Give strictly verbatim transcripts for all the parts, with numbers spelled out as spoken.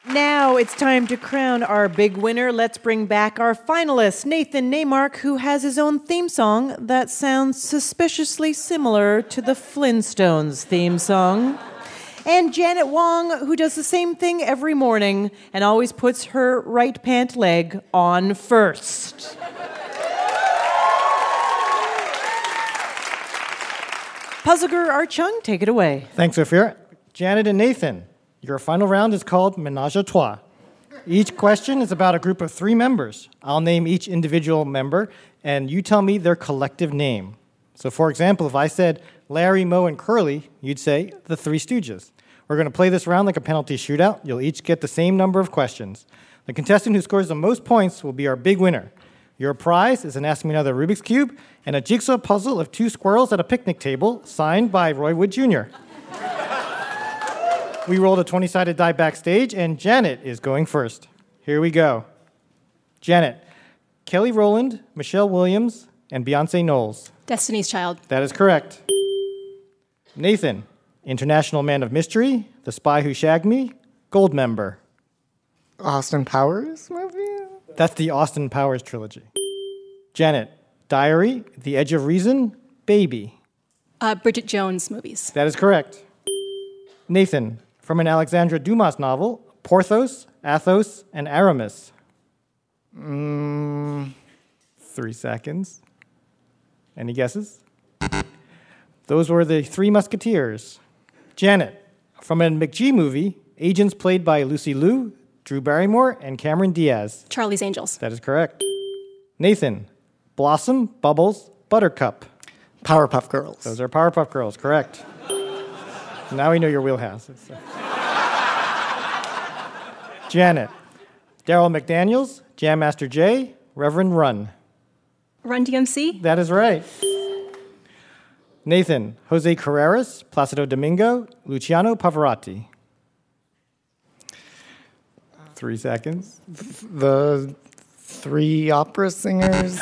Now it's time to crown our big winner. Let's bring back our finalist, Nathan Neymark, who has his own theme song that sounds suspiciously similar to the Flintstones theme song. And Janet Wong, who does the same thing every morning and always puts her right pant leg on first. Puzzle-gur Art Chung, take it away. Thanks, Ophir. Janet and Nathan, your final round is called Ménage à Trois. Each question is about a group of three members. I'll name each individual member, and you tell me their collective name. So, for example, if I said Larry, Moe, and Curly, you'd say the Three Stooges. We're going to play this round like a penalty shootout. You'll each get the same number of questions. The contestant who scores the most points will be our big winner. Your prize is an Ask Me Another Rubik's Cube and a jigsaw puzzle of two squirrels at a picnic table signed by Roy Wood Junior We rolled a twenty-sided die backstage, and Janet is going first. Here we go. Janet, Kelly Rowland, Michelle Williams, and Beyonce Knowles. Destiny's Child. That is correct. Nathan, International Man of Mystery, The Spy Who Shagged Me, Goldmember. Austin Powers movie? That's the Austin Powers trilogy. Janet, Diary, The Edge of Reason, Baby. Uh, Bridget Jones movies. That is correct. Nathan, from an Alexandra Dumas novel, Porthos, Athos, and Aramis. Mm. Three seconds. Any guesses? Those were the Three Musketeers. Janet, from a McGee movie, agents played by Lucy Liu, Drew Barrymore, and Cameron Diaz. Charlie's Angels. That is correct. Nathan, Blossom, Bubbles, Buttercup. Powerpuff Girls. Those are Powerpuff Girls, correct. Now we know your wheelhouse. Uh... Janet, Daryl McDaniels, Jam Master Jay, Reverend Run. Run D M C. That is right. Nathan, Jose Carreras, Placido Domingo, Luciano Pavarotti. Three seconds. The Three Opera Singers.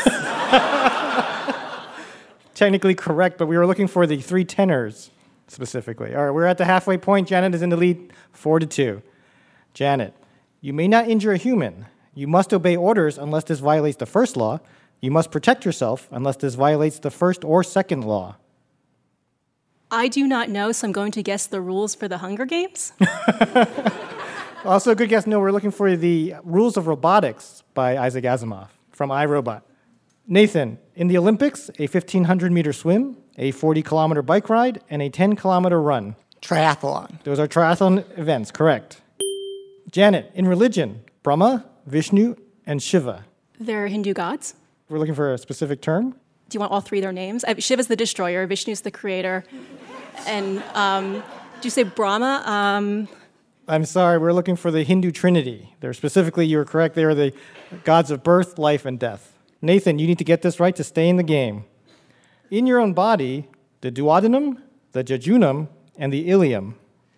Technically correct, but we were looking for the three tenors specifically. All right, we're at the halfway point. Janet is in the lead, four to two. Janet, you may not injure a human. You must obey orders unless this violates the first law. You must protect yourself unless this violates the first or second law. I do not know, so I'm going to guess the rules for the Hunger Games. Also, a good guess. No, we're looking for the Rules of Robotics by Isaac Asimov from iRobot. Nathan, in the Olympics, a fifteen hundred meter swim, a forty kilometer bike ride, and a ten kilometer run. Triathlon. Those are triathlon events, correct. Janet, in religion, Brahma, Vishnu, and Shiva. They're Hindu gods. We're looking for a specific term. Do you want all three of their names? Uh, Shiva's the destroyer, Vishnu's the creator. And um, did you say Brahma? Um, I'm sorry, we're looking for the Hindu Trinity. They're specifically, you were correct, they are the gods of birth, life, and death. Nathan, you need to get this right to stay in the game. In your own body, the duodenum, the jejunum, and the ileum.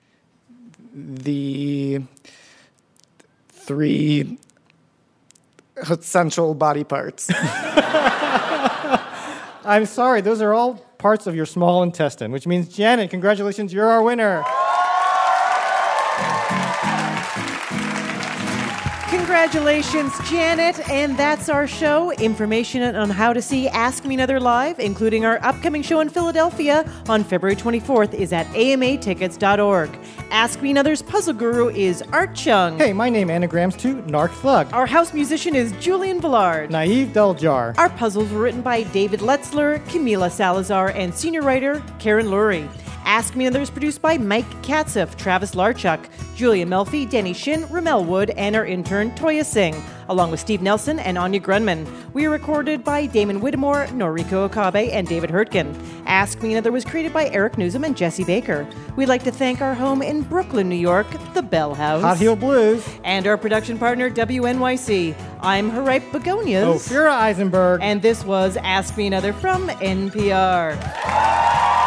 The three essential body parts. I'm sorry, those are all parts of your small intestine, which means, Janet, congratulations, you're our winner. Congratulations, Janet, and that's our show. Information on how to see Ask Me Another live, including our upcoming show in Philadelphia on February twenty-fourth, is at A M A tickets dot org. Ask Me Another's puzzle guru is Art Chung. Hey, my name anagrams to Narc Thug. Our house musician is Julian Villard. Naive Deljar. Our puzzles were written by David Letzler, Camila Salazar, and senior writer Karen Lurie. Ask Me Another is produced by Mike Katzeff, Travis Larchuk, Julia Melfi, Denny Shin, Ramel Wood, and our intern Toya Singh, along with Steve Nelson and Anya Grunman. We are recorded by Damon Whittemore, Noriko Okabe, and David Hurtgen. Ask Me Another was created by Eric Newsom and Jesse Baker. We'd like to thank our home in Brooklyn, New York, the Bell House. Hot Heel Blues. And our production partner, W N Y C. I'm Haripe Begonias. Ophira Eisenberg. And this was Ask Me Another from N P R.